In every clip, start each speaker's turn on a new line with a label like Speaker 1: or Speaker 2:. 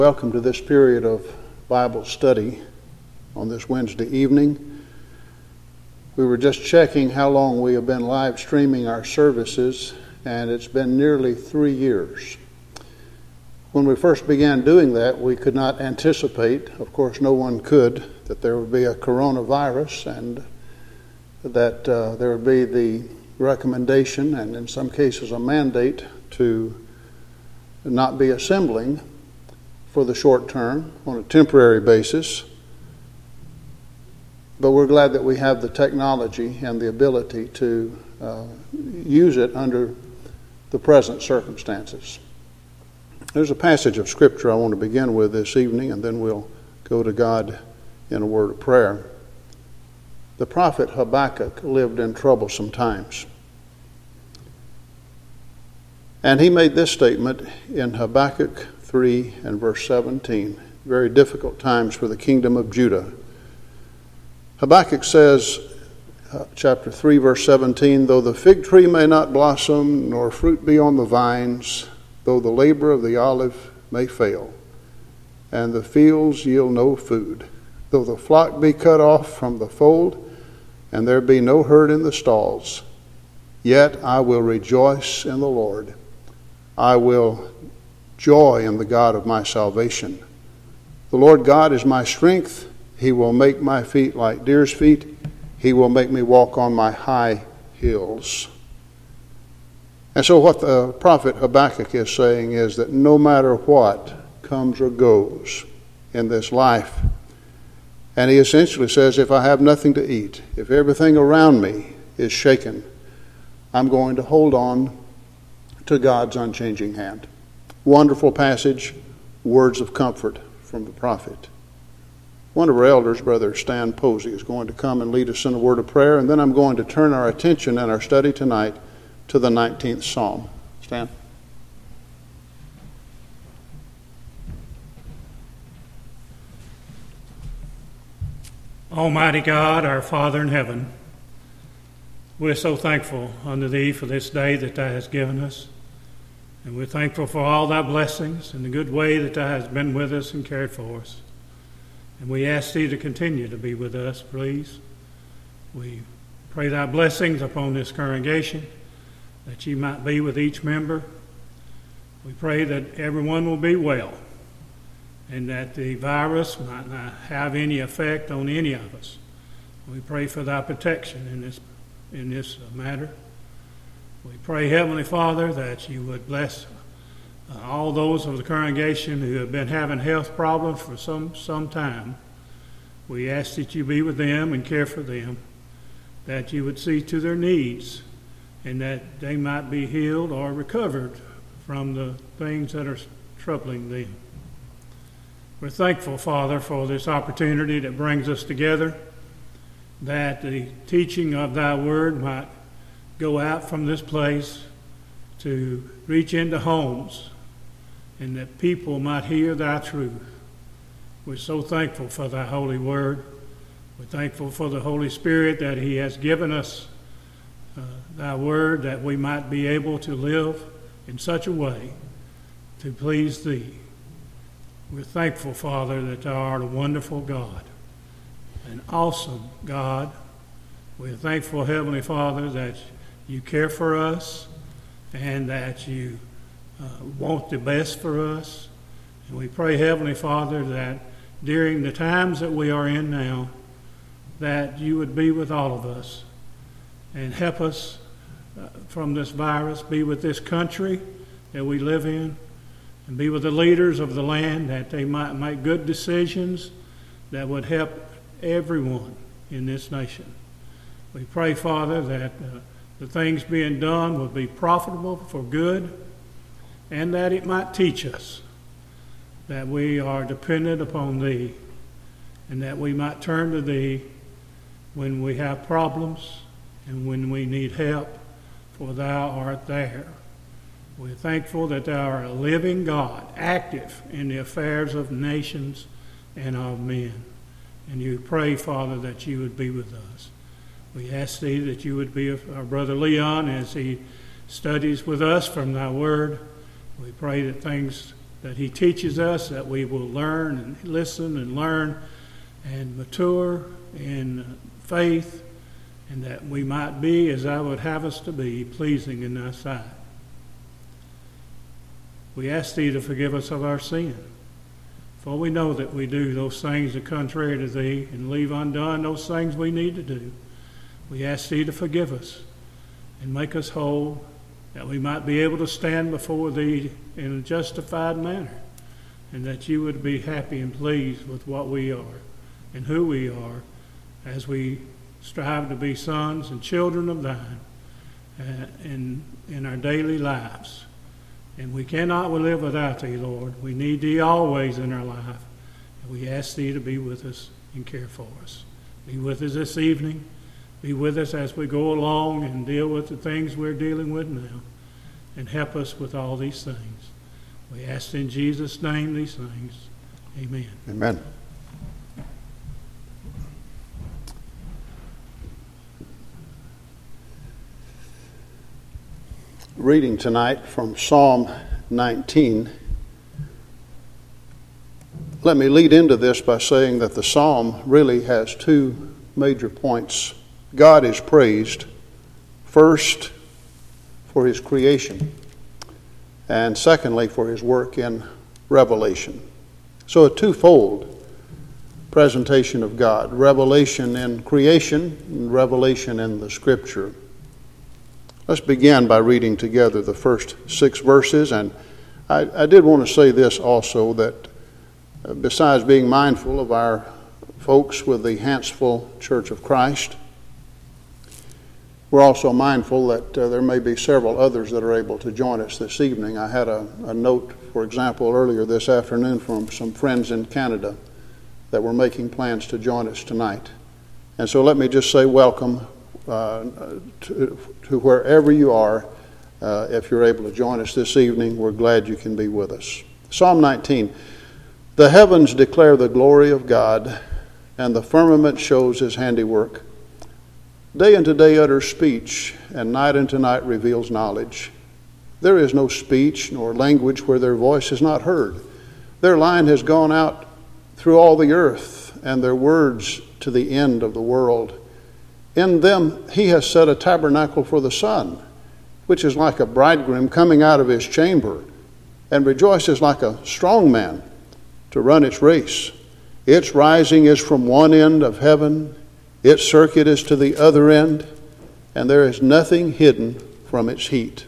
Speaker 1: Welcome to this period of Bible study on this Wednesday evening. We were just checking how long we have been live streaming our services, and it's been nearly 3 years. When we first began doing that, we could not anticipate, of course no one could, that there would be a coronavirus and that there would be the recommendation and in some cases a mandate to not be assembling for the short term on a temporary basis. But we're glad that we have the technology and the ability to use it under the present circumstances. There's a passage of Scripture I want to begin with this evening, and then we'll go to God in a word of prayer. The prophet Habakkuk lived in troublesome times. And he made this statement in Habakkuk 3 and verse 17. Very difficult times for the kingdom of Judah. Habakkuk says, chapter 3, verse 17, "Though the fig tree may not blossom, nor fruit be on the vines, though the labor of the olive may fail, and the fields yield no food, though the flock be cut off from the fold, and there be no herd in the stalls, yet I will rejoice in the Lord. I will joy in the God of my salvation. The Lord God is my strength. He will make my feet like deer's feet. He will make me walk on my high hills." And so what the prophet Habakkuk is saying is that no matter what comes or goes in this life, and he essentially says, if I have nothing to eat, if everything around me is shaken, I'm going to hold on to God's unchanging hand. Wonderful passage, words of comfort from the prophet. One of our elders, Brother Stan Posey, is going to come and lead us in a word of prayer, and then I'm going to turn our attention in our study tonight to the 19th Psalm. Stan.
Speaker 2: Almighty God, our Father in heaven, we're so thankful unto Thee for this day that Thou hast given us. And we're thankful for all Thy blessings and the good way that Thou hast been with us and cared for us. And we ask Thee to continue to be with us, please. We pray Thy blessings upon this congregation, that You might be with each member. We pray that everyone will be well, and that the virus might not have any effect on any of us. We pray for Thy protection in this matter. We pray, Heavenly Father, that You would bless all those of the congregation who have been having health problems for some time. We ask that You be with them and care for them, that You would see to their needs, and that they might be healed or recovered from the things that are troubling them. We're thankful, Father, for this opportunity that brings us together, that the teaching of Thy Word might go out from this place to reach into homes, and that people might hear Thy truth. We're so thankful for Thy holy Word. We're thankful for the Holy Spirit that He has given us Thy Word, that we might be able to live in such a way to please Thee. We're thankful, Father, that Thou art a wonderful God, an awesome God. We're thankful, Heavenly Father, that You care for us and that You want the best for us. And we pray, Heavenly Father, that during the times that we are in now, that You would be with all of us and help us from this virus, be with this country that we live in, and be with the leaders of the land, that they might make good decisions that would help everyone in this nation. We pray, Father, that the things being done would be profitable for good, and that it might teach us that we are dependent upon Thee, and that we might turn to Thee when we have problems and when we need help, for Thou art there. We're thankful that Thou art a living God, active in the affairs of nations and of men. And You pray, Father, that You would be with us. We ask Thee that You would be with our brother Leon as he studies with us from Thy Word. We pray that things that he teaches us, that we will learn and listen and learn and mature in faith, and that we might be, as I would have us to be, pleasing in thy sight. We ask thee to forgive us of our sin, for we know that we do those things that are contrary to thee, and leave undone those things we need to do. We ask thee to forgive us and make us whole, that we might be able to stand before thee in a justified manner, and that you would be happy and pleased with what we are and who we are as we strive to be sons and children of thine in our daily lives. And we cannot live without thee, Lord. We need thee always in our life. And we ask thee to be with us and care for us. Be with us this evening. Be with us as we go along and deal with the things we're dealing with now. And help us with all these things. We ask in Jesus' name these things. Amen.
Speaker 1: Amen. Reading tonight from Psalm 19. Let me lead into this by saying that the psalm really has two major points. God is praised, first, for his creation, and secondly, for his work in revelation. So a twofold presentation of God: revelation in creation and revelation in the Scripture. Let's begin by reading together the first 6 verses. And I did want to say this also, that besides being mindful of our folks with the Hanceville Church of Christ, we're also mindful that there may be several others that are able to join us this evening. I had a note, for example, earlier this afternoon from some friends in Canada that were making plans to join us tonight. And so let me just say welcome to wherever you are. If you're able to join us this evening, we're glad you can be with us. Psalm 19. The heavens declare the glory of God, and the firmament shows his handiwork. Day unto day utters speech, and night unto night reveals knowledge. There is no speech nor language where their voice is not heard. Their line has gone out through all the earth, and their words to the end of the world. In them he has set a tabernacle for the sun, which is like a bridegroom coming out of his chamber, and rejoices like a strong man to run its race. Its rising is from one end of heaven, its circuit is to the other end, and there is nothing hidden from its heat.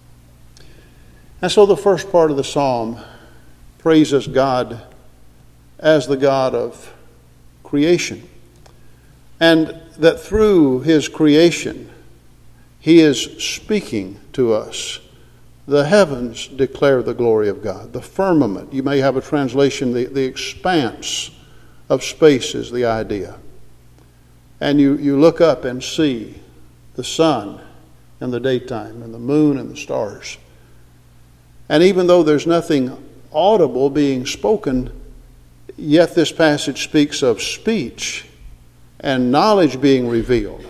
Speaker 1: And so the first part of the psalm praises God as the God of creation, and that through his creation he is speaking to us. The heavens declare the glory of God. The firmament, you may have a translation, the expanse of space is the idea. And you look up and see the sun in the daytime and the moon and the stars. And even though there's nothing audible being spoken, yet this passage speaks of speech and knowledge being revealed.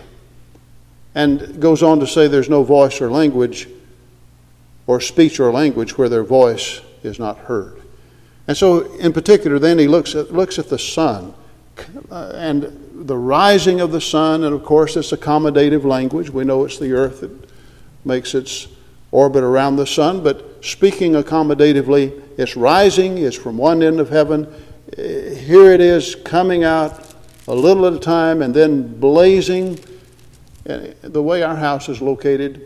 Speaker 1: And goes on to say there's no voice or language or speech or language where their voice is not heard. And so in particular then he looks at the sun and the rising of the sun, and of course it's accommodative language. We know it's the earth that makes its orbit around the sun, but speaking accommodatively, it's rising, it's from one end of heaven. Here it is coming out a little at a time and then blazing. And the way our house is located,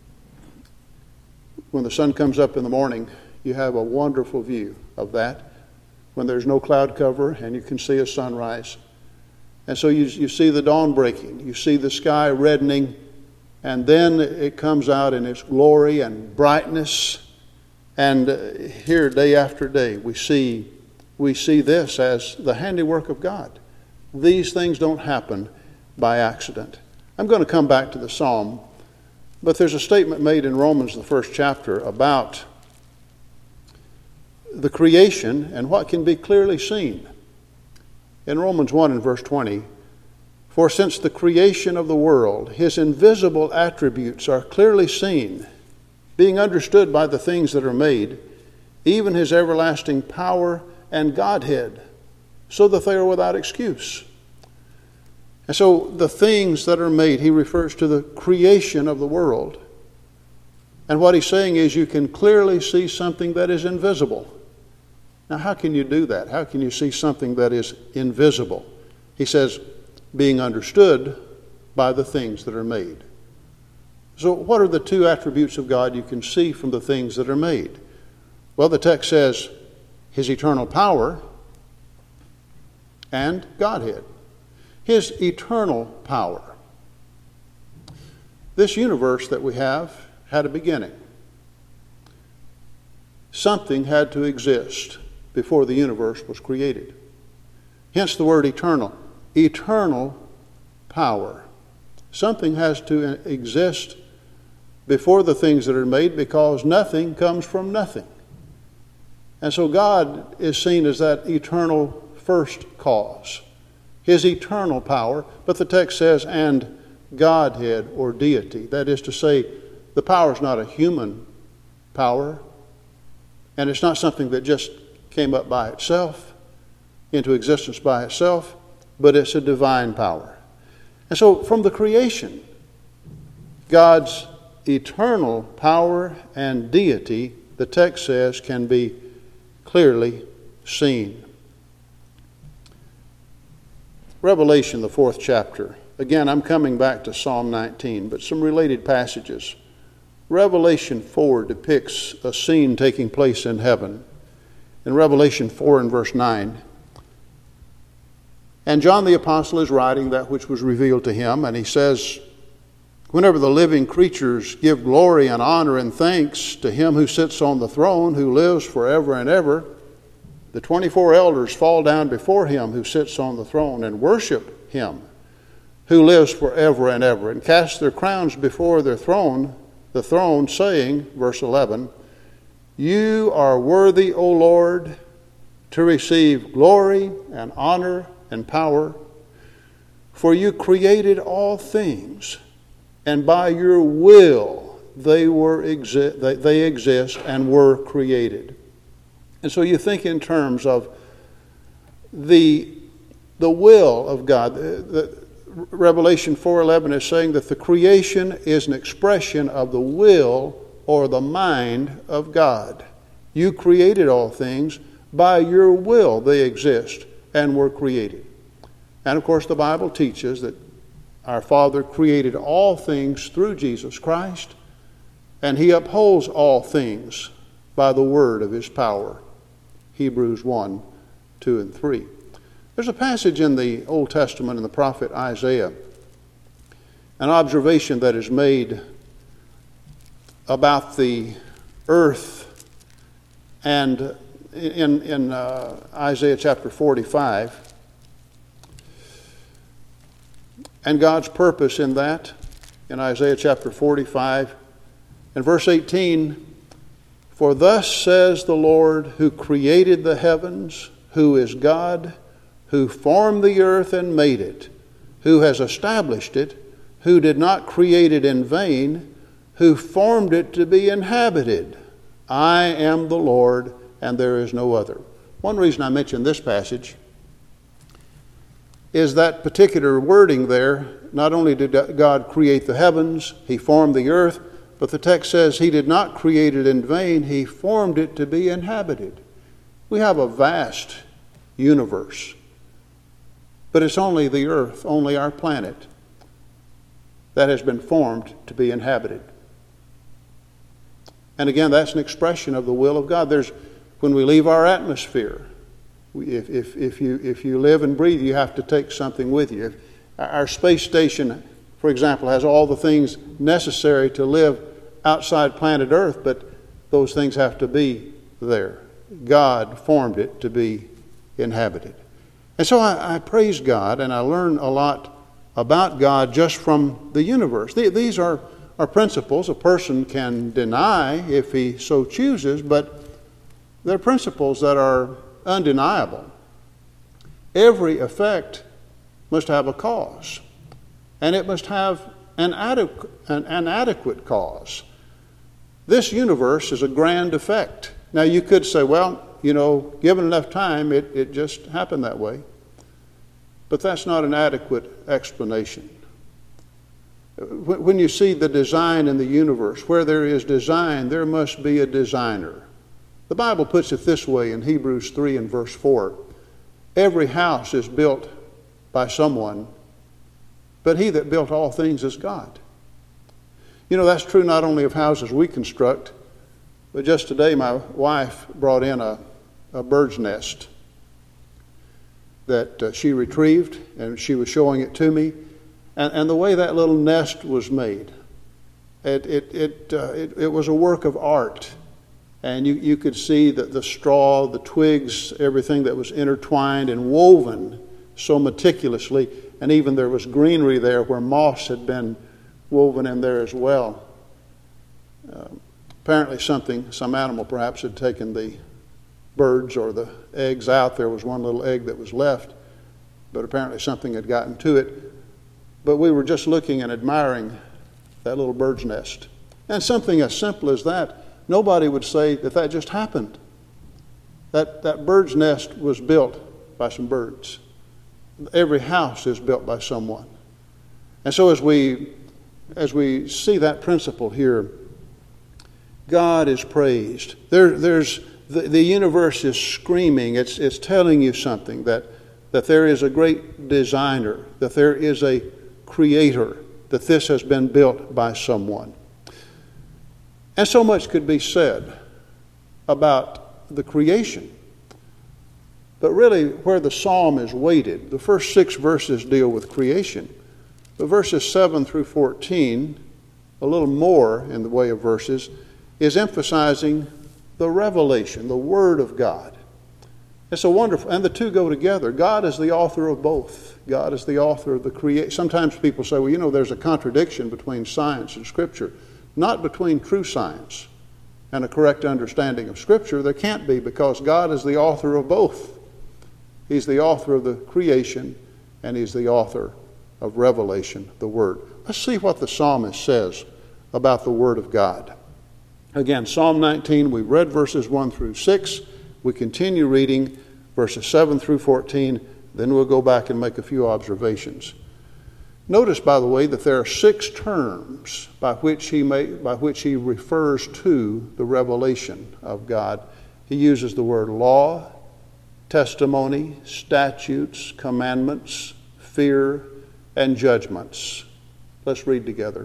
Speaker 1: when the sun comes up in the morning, you have a wonderful view of that when there's no cloud cover and you can see a sunrise. And so you see the dawn breaking, you see the sky reddening, and then it comes out in its glory and brightness. And here, day after day, we see this as the handiwork of God. These things don't happen by accident. I'm going to come back to the psalm, but there's a statement made in Romans, the 1st chapter, about the creation and what can be clearly seen. In Romans 1 and verse 20, for since the creation of the world, his invisible attributes are clearly seen, being understood by the things that are made, even his everlasting power and Godhead, so that they are without excuse. And so the things that are made, he refers to the creation of the world. And what he's saying is you can clearly see something that is invisible. Now, how can you do that? How can you see something that is invisible? He says, being understood by the things that are made. So what are the two attributes of God you can see from the things that are made? Well, the text says his eternal power and Godhead. His eternal power. This universe that we have had a beginning. Something had to exist before the universe was created. Hence the word eternal. Eternal power. Something has to exist before the things that are made, because nothing comes from nothing. And so God is seen as that eternal first cause. His eternal power, but the text says, and Godhead or deity. That is to say, the power is not a human power, and it's not something that just came up by itself, into existence by itself, but it's a divine power. And so from the creation, God's eternal power and deity, the text says, can be clearly seen. Revelation, the 4th chapter. Again, I'm coming back to Psalm 19, but some related passages. Revelation 4 depicts a scene taking place in heaven. In Revelation 4 and verse 9, and John the Apostle is writing that which was revealed to him, and he says, whenever the living creatures give glory and honor and thanks to him who sits on the throne, who lives forever and ever, the 24 elders fall down before him who sits on the throne and worship him who lives forever and ever, and cast their crowns before the throne, saying, verse 11, you are worthy, O Lord, to receive glory and honor and power, for you created all things, and by your will they exist and were created. And so you think in terms of the will of God. Revelation 4:11 is saying that the creation is an expression of the will or the mind of God. You created all things. By your will they exist and were created. And of course the Bible teaches that our Father created all things through Jesus Christ, and he upholds all things by the word of his power. Hebrews 1, 2, and 3. There's a passage in the Old Testament in the prophet Isaiah, an observation that is made about the earth, and in Isaiah chapter 45, and God's purpose in that, in Isaiah chapter 45, and verse 18, for thus says the Lord, who created the heavens, who is God, who formed the earth and made it, who has established it, who did not create it in vain, who formed it to be inhabited. I am the Lord, and there is no other. One reason I mention this passage is that particular wording there. Not only did God create the heavens, he formed the earth, but the text says he did not create it in vain, he formed it to be inhabited. We have a vast universe, but it's only the earth, only our planet, that has been formed to be inhabited. And again, that's an expression of the will of God. When we leave our atmosphere, if you live and breathe, you have to take something with you. Our space station, for example, has all the things necessary to live outside planet Earth, but those things have to be there. God formed it to be inhabited. And so I praise God, and I learn a lot about God just from the universe. These are principles a person can deny if he so chooses, but they're principles that are undeniable. Every effect must have a cause, and it must have an adequate cause. This universe is a grand effect. Now you could say, well, given enough time, it just happened that way. But that's not an adequate explanation. When you see the design in the universe, where there is design, there must be a designer. The Bible puts it this way in Hebrews 3 and verse 4. Every house is built by someone, but he that built all things is God. That's true not only of houses we construct, but just today my wife brought in a bird's nest that she retrieved, and she was showing it to me. And the way that little nest was made, it was a work of art. And you could see that the straw, the twigs, everything that was intertwined and woven so meticulously. And even there was greenery there where moss had been woven in there as well. Apparently some animal perhaps had taken the birds or the eggs out. There was one little egg that was left, but apparently something had gotten to it. But we were just looking and admiring that little bird's nest. And something as simple as that, nobody would say that just happened. That bird's nest was built by some birds. Every house is built by someone. And so as we see that principle here, God is praised. The universe is screaming. It's telling you something, that there is a great designer, that there is a creator, that this has been built by someone. And so much could be said about the creation. But really, where the psalm is weighted, the first 6 verses deal with creation. But verses 7 through 14, a little more in the way of verses, is emphasizing the revelation, the Word of God. It's so wonderful, and the two go together. God is the author of both. God is the author of the creation. Sometimes people say, well, there's a contradiction between science and Scripture. Not between true science and a correct understanding of Scripture. There can't be, because God is the author of both. He's the author of the creation, and He's the author of revelation, the Word. Let's see what the psalmist says about the Word of God. Again, Psalm 19, we read verses 1 through 6. We continue reading verses 7 through 14. Then we'll go back and make a few observations. Notice, by the way, that there are 6 terms by which he refers to the revelation of God. He uses the word law, testimony, statutes, commandments, fear, and judgments. Let's read together.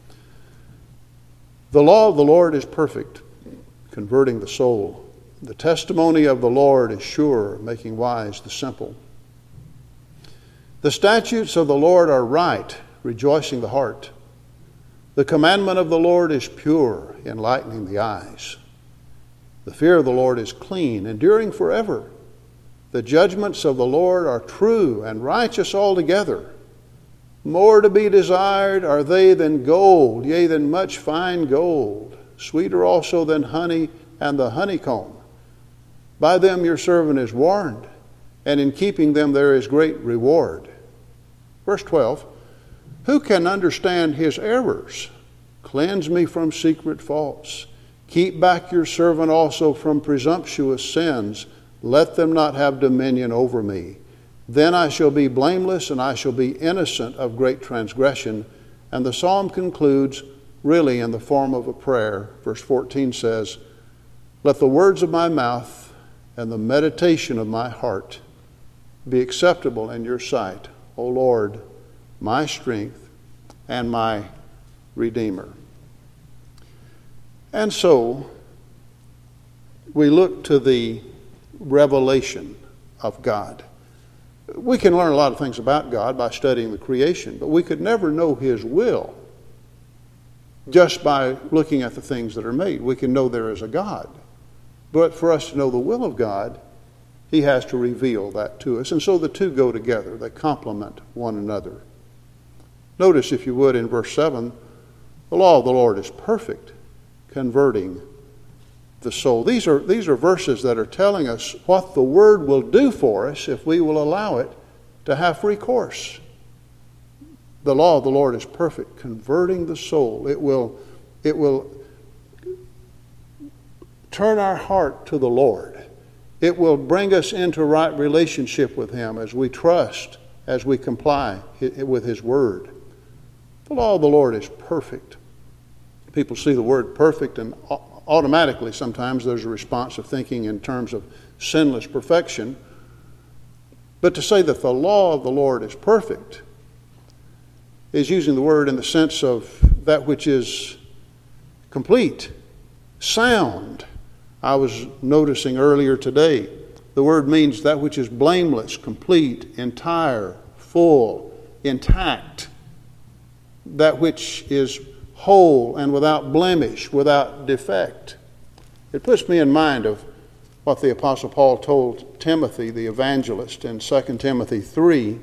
Speaker 1: The law of the Lord is perfect, converting the soul. The testimony of the Lord is sure, making wise the simple. The statutes of the Lord are right, rejoicing the heart. The commandment of the Lord is pure, enlightening the eyes. The fear of the Lord is clean, enduring forever. The judgments of the Lord are true and righteous altogether. More to be desired are they than gold, yea, than much fine gold, sweeter also than honey and the honeycomb. By them your servant is warned, and in keeping them there is great reward. Verse 12, who can understand his errors? Cleanse me from secret faults. Keep back your servant also from presumptuous sins. Let them not have dominion over me. Then I shall be blameless, and I shall be innocent of great transgression. And the psalm concludes really in the form of a prayer. Verse 14 says, let the words of my mouth and the meditation of my heart be acceptable in your sight, O Lord, my strength and my Redeemer. And so we look to the revelation of God. We can learn a lot of things about God by studying the creation, but we could never know His will just by looking at the things that are made. We can know there is a God. But for us to know the will of God, He has to reveal that to us. And so the two go together. They complement one another. Notice, if you would, in verse 7, the law of the Lord is perfect, converting the soul. These are verses that are telling us what the Word will do for us if we will allow it to have free course. The law of the Lord is perfect, converting the soul. It will turn our heart to the Lord. It will bring us into right relationship with Him as we trust, as we comply with His Word. The law of the Lord is perfect. People see the word perfect, and automatically sometimes there's a response of thinking in terms of sinless perfection. But to say that the law of the Lord is perfect is using the word in the sense of that which is complete, sound. I was noticing earlier today, the word means that which is blameless, complete, entire, full, intact, that which is whole and without blemish, without defect. It puts me in mind of what the Apostle Paul told Timothy, the evangelist, in 2 Timothy 3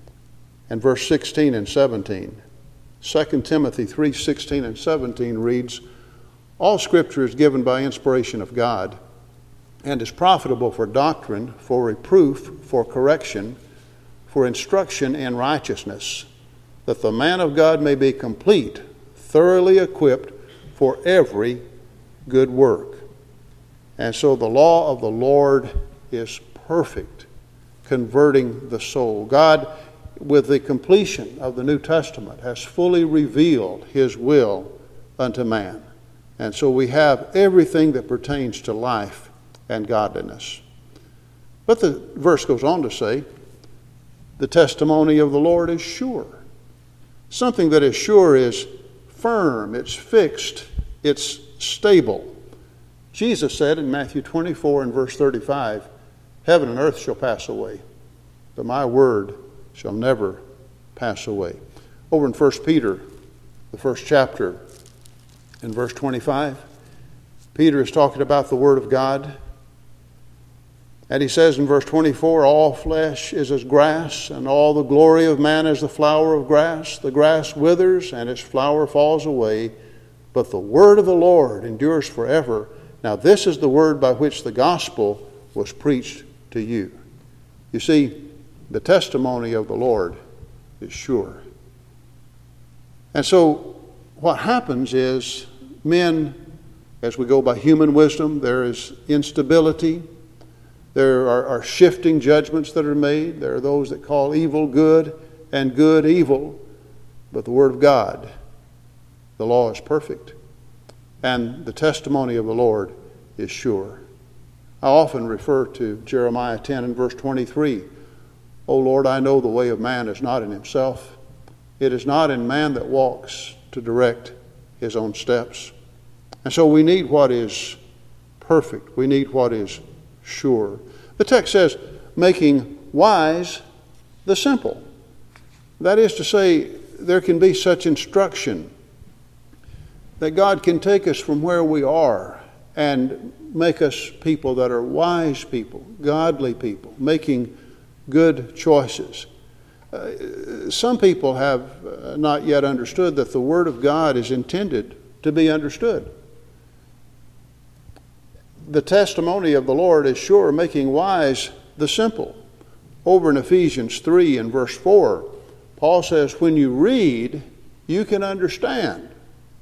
Speaker 1: and verse 16 and 17. 2 Timothy 3, 16 and 17 reads, "All Scripture is given by inspiration of God, and is profitable for doctrine, for reproof, for correction, for instruction in righteousness, that the man of God may be complete, thoroughly equipped for every good work." And so the law of the Lord is perfect, converting the soul. God, with the completion of the New Testament, has fully revealed His will unto man. And so we have everything that pertains to life and godliness. But the verse goes on to say, the testimony of the Lord is sure. Something that is sure is firm, it's fixed, it's stable. Jesus said in Matthew 24 and verse 35, "Heaven and earth shall pass away, but my word shall never pass away." Over in 1 Peter, the first chapter, in verse 25, Peter is talking about the Word of God. And he says in verse 24, "All flesh is as grass, and all the glory of man as the flower of grass. The grass withers, and its flower falls away, but the word of the Lord endures forever. Now this is the word by which the gospel was preached to you." You see, the testimony of the Lord is sure. And so what happens is men, as we go by human wisdom, there is instability. There are shifting judgments that are made. There are those that call evil good and good evil. But the Word of God, the law is perfect. And the testimony of the Lord is sure. I often refer to Jeremiah 10 and verse 23. "O Lord, I know the way of man is not in himself. It is not in man that walks to direct his own steps." And so we need what is perfect. We need what is sure. The text says, making wise the simple. That is to say, there can be such instruction that God can take us from where we are and make us people that are wise people, godly people, making good choices. Some people have not yet understood that the Word of God is intended to be understood. The testimony of the Lord is sure, making wise the simple. Over in Ephesians 3 and verse 4, Paul says, when you read, you can understand.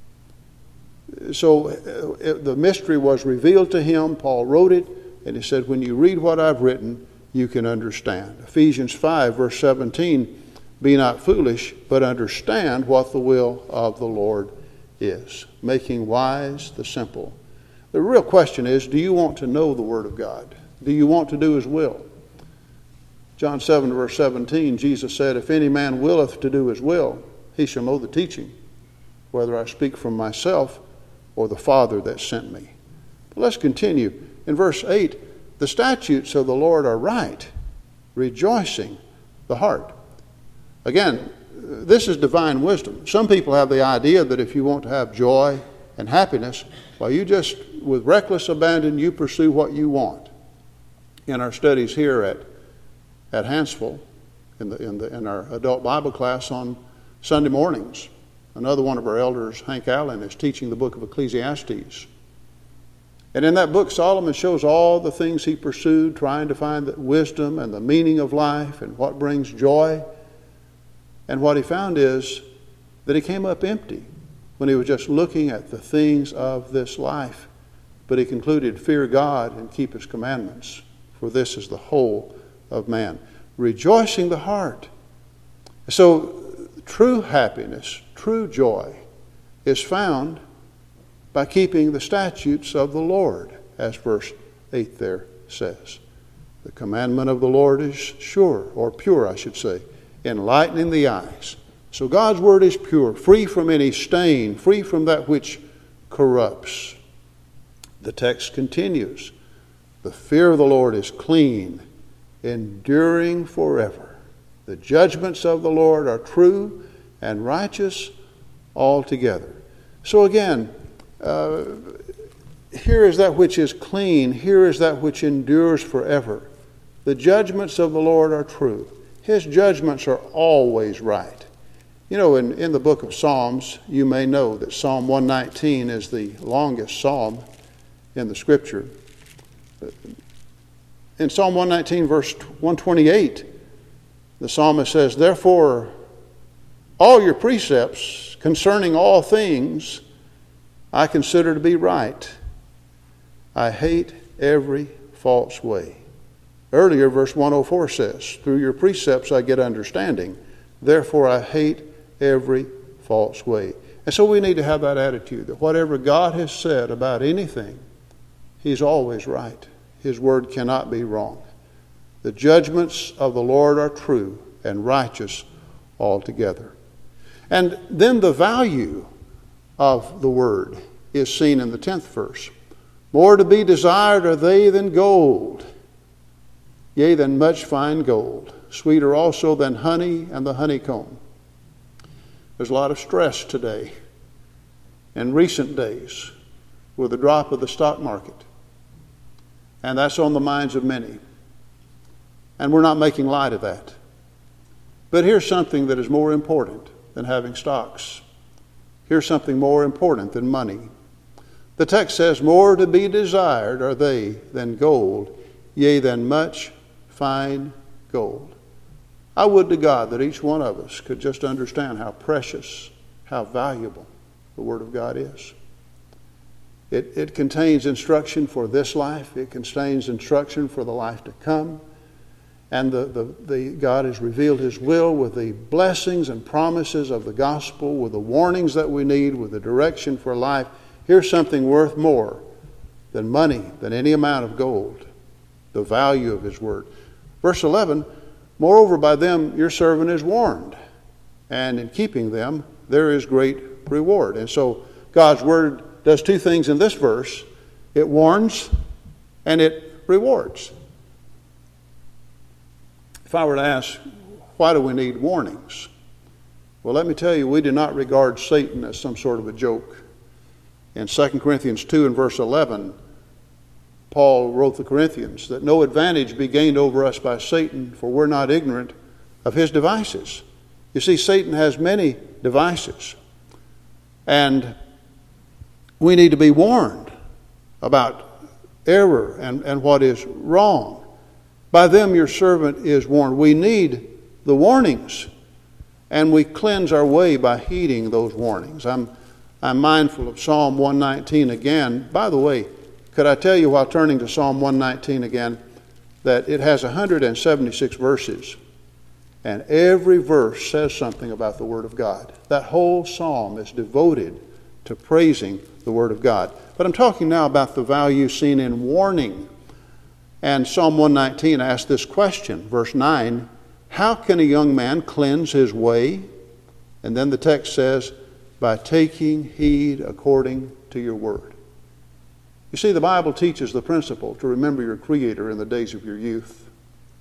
Speaker 1: So the mystery was revealed to him. Paul wrote it, and he said, when you read what I've written, you can understand. Ephesians 5 verse 17, be not foolish, but understand what the will of the Lord is. Making wise the simple. The real question is, do you want to know the Word of God? Do you want to do His will? John 7 verse 17, Jesus said, if any man willeth to do His will, he shall know the teaching, whether I speak from myself or the Father that sent me. But let's continue. In verse 8, the statutes of the Lord are right, rejoicing the heart. Again, this is divine wisdom. Some people have the idea that if you want to have joy and happiness, well, you just, with reckless abandon, you pursue what you want. In our studies here at Hansville, in our adult Bible class on Sunday mornings, another one of our elders, Hank Allen, is teaching the book of Ecclesiastes. And in that book, Solomon shows all the things he pursued, trying to find the wisdom and the meaning of life and what brings joy. And what he found is that he came up empty when he was just looking at the things of this life. But he concluded, fear God and keep his commandments, for this is the whole of man. Rejoicing the heart. So true happiness, true joy is found by keeping the statutes of the Lord, as verse 8 there says. The commandment of the Lord is sure, or pure, I should say, enlightening the eyes. So God's word is pure, free from any stain, free from that which corrupts. The text continues, the fear of the Lord is clean, enduring forever. The judgments of the Lord are true and righteous altogether. So again, here is that which is clean. Here is that which endures forever. The judgments of the Lord are true. His judgments are always right. You know, in the book of Psalms, you may know that Psalm 119 is the longest psalm in the Scripture. In Psalm 119, verse 128, the psalmist says, therefore, all your precepts concerning all things I consider to be right. I hate every false way. Earlier, verse 104 says, through your precepts I get understanding. Therefore, I hate every false way. And so we need to have that attitude that whatever God has said about anything, He's always right. His word cannot be wrong. The judgments of the Lord are true and righteous altogether. And then the value of the word is seen in the 10th verse. More to be desired are they than gold, yea, than much fine gold, sweeter also than honey and the honeycomb. There's a lot of stress today in recent days with the drop of the stock market. And that's on the minds of many. And we're not making light of that. But here's something that is more important than having stocks. Here's something more important than money. The text says, more to be desired are they than gold, yea, than much fine gold. I would to God that each one of us could just understand how precious, how valuable the Word of God is. It contains instruction for this life. It contains instruction for the life to come. And God has revealed His will with the blessings and promises of the gospel, with the warnings that we need, with the direction for life. Here's something worth more than money, than any amount of gold, the value of His word. Verse 11, moreover, by them your servant is warned, and in keeping them there is great reward. And so God's word does two things in this verse. It warns and it rewards. If I were to ask, why do we need warnings? Well, let me tell you, we do not regard Satan as some sort of a joke. In 2 Corinthians 2 and verse 11, Paul wrote the Corinthians that no advantage be gained over us by Satan, for we're not ignorant of his devices. You see, Satan has many devices. And we need to be warned about error and what is wrong. By them your servant is warned. We need the warnings, and we cleanse our way by heeding those warnings. I'm mindful of Psalm 119 again. By the way, could I tell you while turning to Psalm 119 again that it has 176 verses, and every verse says something about the Word of God. That whole psalm is devoted to praising the Word of God. But I'm talking now about the value seen in warning. And Psalm 119 asks this question, verse 9, how can a young man cleanse his way? And then the text says, by taking heed according to your word. You see, the Bible teaches the principle to remember your Creator in the days of your youth.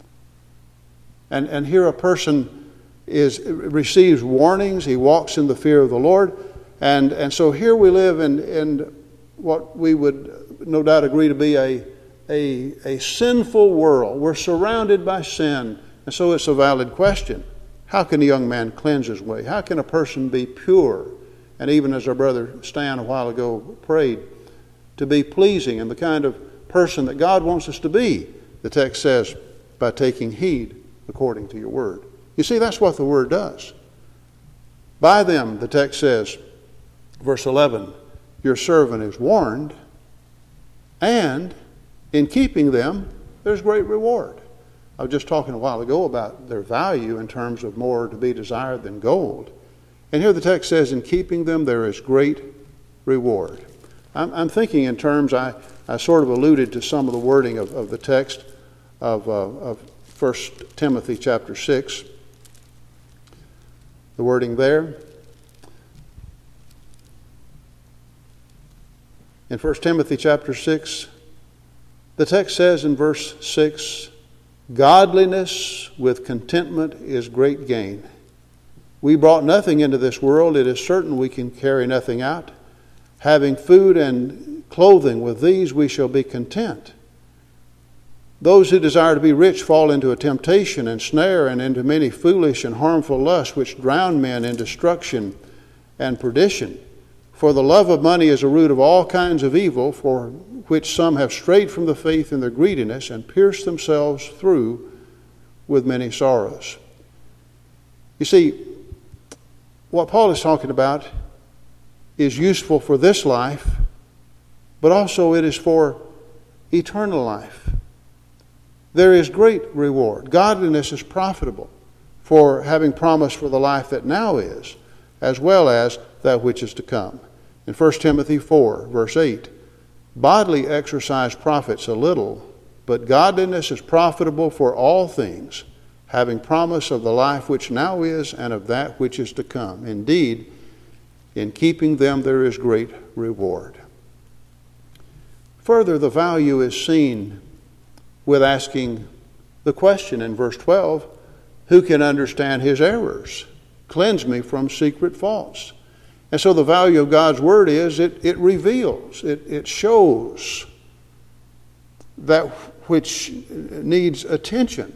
Speaker 1: And here a person receives warnings. He walks in the fear of the Lord. And so here we live in what we would no doubt agree to be a sinful world. We're surrounded by sin. And so it's a valid question. How can a young man cleanse his way? How can a person be pure? And even as our brother Stan a while ago prayed, to be pleasing and the kind of person that God wants us to be, the text says, by taking heed according to your word. You see, that's what the word does. By them, the text says, verse 11, your servant is warned, and in keeping them, there's great reward. I was just talking a while ago about their value in terms of more to be desired than gold. And here the text says, in keeping them, there is great reward. I'm thinking in terms, I sort of alluded to some of the wording of the text of 1 Timothy chapter 6. The wording there. In 1 Timothy chapter 6, the text says in verse 6, godliness with contentment is great gain. We brought nothing into this world. It is certain we can carry nothing out. Having food and clothing, with these we shall be content. Those who desire to be rich fall into a temptation and snare, and into many foolish and harmful lusts, which drown men in destruction and perdition. For the love of money is a root of all kinds of evil, for which some have strayed from the faith in their greediness, and pierced themselves through with many sorrows. You see, what Paul is talking about is useful for this life, but also it is for eternal life. There is great reward. Godliness is profitable for having promise for the life that now is, as well as that which is to come. In 1 Timothy 4, verse 8, bodily exercise profits a little, but godliness is profitable for all things, having promise of the life which now is and of that which is to come. Indeed, in keeping them there is great reward. Further, the value is seen with asking the question in verse 12, who can understand his errors? Cleanse me from secret faults. And so the value of God's Word is it reveals, it shows that which needs attention.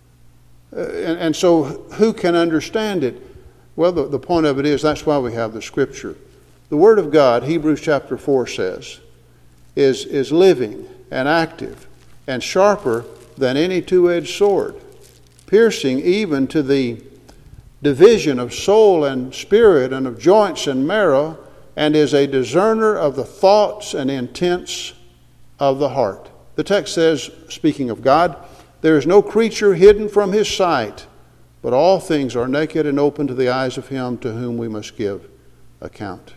Speaker 1: And so who can understand it? Well, the point of it is that's why we have the Scripture. The Word of God, Hebrews chapter 4 says, is living and active and sharper than any two-edged sword, piercing even to the division of soul and spirit and of joints and marrow, and is a discerner of the thoughts and intents of the heart. The text says, speaking of God, there is no creature hidden from his sight, but all things are naked and open to the eyes of him to whom we must give account.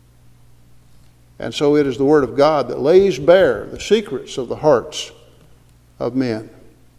Speaker 1: And so it is the Word of God that lays bare the secrets of the hearts of men.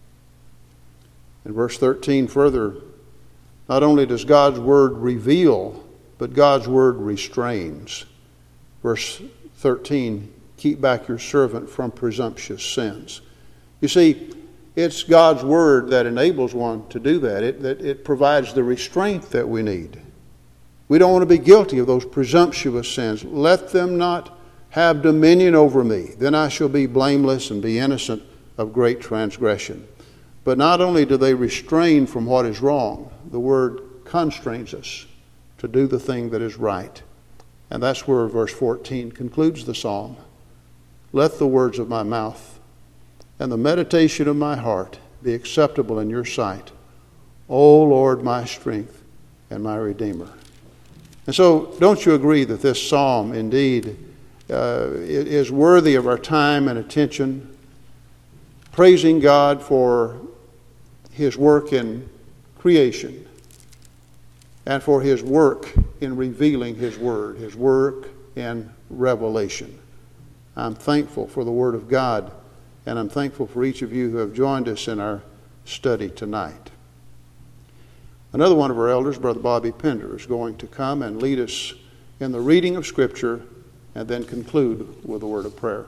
Speaker 1: In verse 13 further, not only does God's Word reveal, but God's Word restrains. Verse 13, keep back your servant from presumptuous sins. You see, it's God's Word that enables one to do that. It provides the restraint that we need. We don't want to be guilty of those presumptuous sins. Let them not have dominion over me. Then I shall be blameless and be innocent of great transgression. But not only do they restrain from what is wrong, the Word constrains us to do the thing that is right. And that's where verse 14 concludes the psalm. Let the words of my mouth and the meditation of my heart be acceptable in your sight, O Lord, my strength and my Redeemer. And so, don't you agree that this psalm indeed is worthy of our time and attention, praising God for His work in creation and for His work in revealing His Word, His work in revelation. I'm thankful for the Word of God, and I'm thankful for each of you who have joined us in our study tonight. Another one of our elders, Brother Bobby Pender, is going to come and lead us in the reading of Scripture and then conclude with a word of prayer.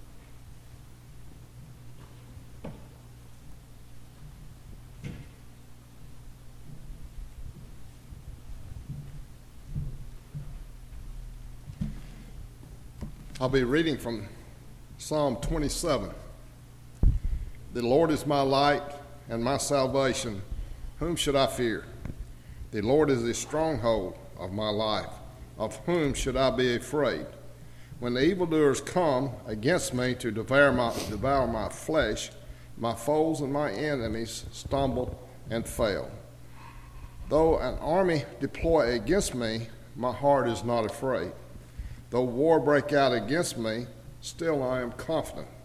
Speaker 3: I'll be reading from Psalm 27. The Lord is my light and my salvation. Whom should I fear? The Lord is the stronghold of my life. Of whom should I be afraid? When the evildoers come against me to devour my flesh, my foes and my enemies stumble and fail. Though an army deploy against me, my heart is not afraid. Though war break out against me, still I am confident.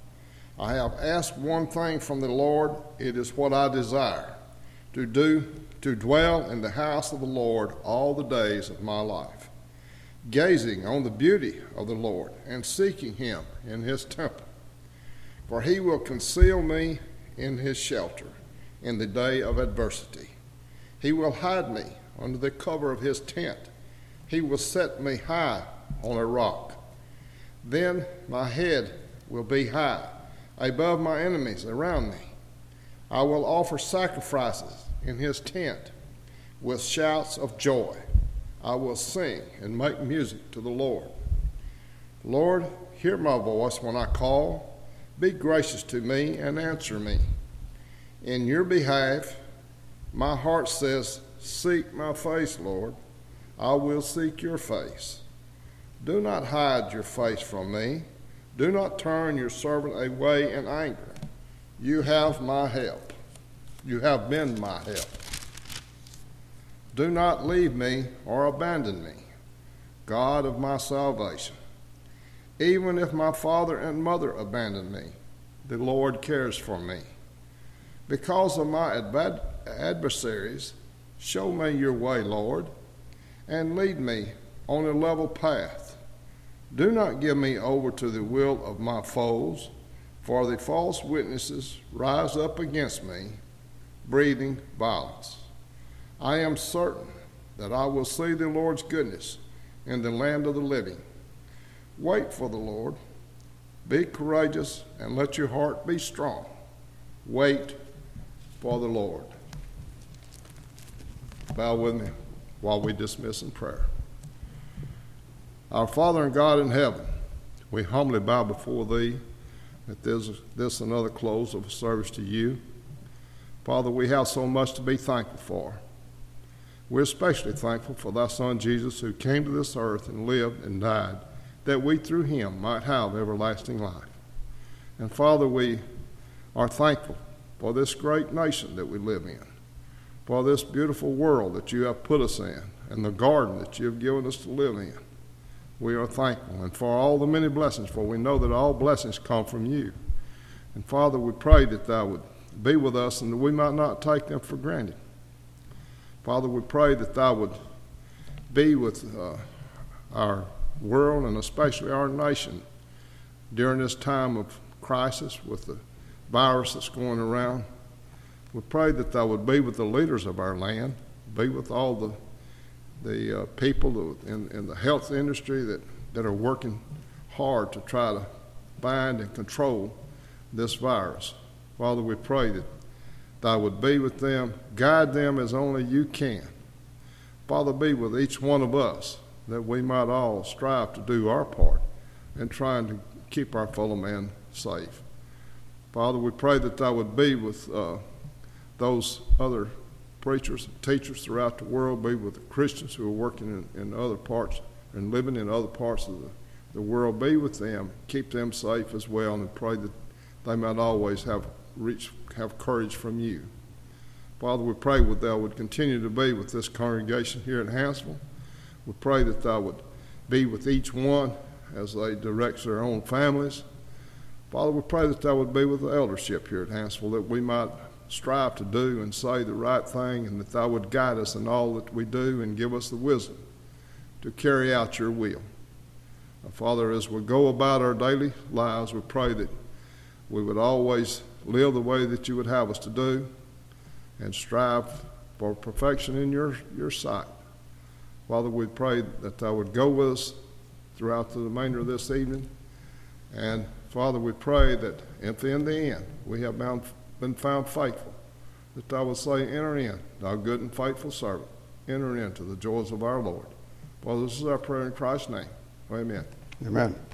Speaker 3: I have asked one thing from the Lord, it is what I desire, to dwell in the house of the Lord all the days of my life, gazing on the beauty of the Lord and seeking him in his temple. For he will conceal me in his shelter in the day of adversity. He will hide me under the cover of his tent. He will set me high on a rock. Then my head will be high above my enemies around me. I will offer sacrifices in his tent with shouts of joy. I will sing and make music to the Lord. Lord, hear my voice when I call. Be gracious to me and answer me. In your behalf, my heart says, seek my face, Lord. I will seek your face. Do not hide your face from me. Do not turn your servant away in anger. You have my help. You have been my help. Do not leave me or abandon me, God of my salvation. Even if my father and mother abandon me, the Lord cares for me. Because of my adversaries, show me your way, Lord, and lead me on a level path. Do not give me over to the will of my foes, for the false witnesses rise up against me, breathing violence. I am certain that I will see the Lord's goodness in the land of the living. Wait for the Lord. Be courageous and let your heart be strong. Wait for the Lord. Bow with me while we dismiss in prayer. Our Father and God in heaven, we humbly bow before thee at this another close of a service to you. Father, we have so much to be thankful for. We're especially thankful for thy Son Jesus, who came to this earth and lived and died, that we through him might have everlasting life. And Father, we are thankful for this great nation that we live in, for this beautiful world that you have put us in, and the garden that you have given us to live in. We are thankful, and for all the many blessings, for we know that all blessings come from you. And Father, we pray that thou would be with us and that we might not take them for granted. Father, we pray that thou would be with our world and especially our nation during this time of crisis with the virus that's going around. We pray that thou would be with the leaders of our land, be with all the people in the health industry that are working hard to try to find and control this virus. Father, we pray that thou would be with them, guide them as only you can. Father, be with each one of us, that we might all strive to do our part in trying to keep our fellow man safe. Father, we pray that thou would be with those other preachers and teachers throughout the world, be with the Christians who are working in other parts and living in other parts of the world. Be with them, keep them safe as well, and pray that they might always have courage from you. Father, we pray that thou would continue to be with this congregation here at Hanceville. We pray that thou would be with each one as they direct their own families. Father, we pray that thou would be with the eldership here at Hanceville, that we might strive to do and say the right thing, and that thou would guide us in all that we do and give us the wisdom to carry out your will. Father, as we go about our daily lives, we pray that we would always live the way that you would have us to do and strive for perfection in your sight. Father, we pray that thou would go with us throughout the remainder of this evening. And Father, we pray that if in the end we have been found faithful, that thou would say, enter in, thou good and faithful servant, enter into the joys of our Lord. Father, this is our prayer in Christ's name. Amen.
Speaker 1: Amen.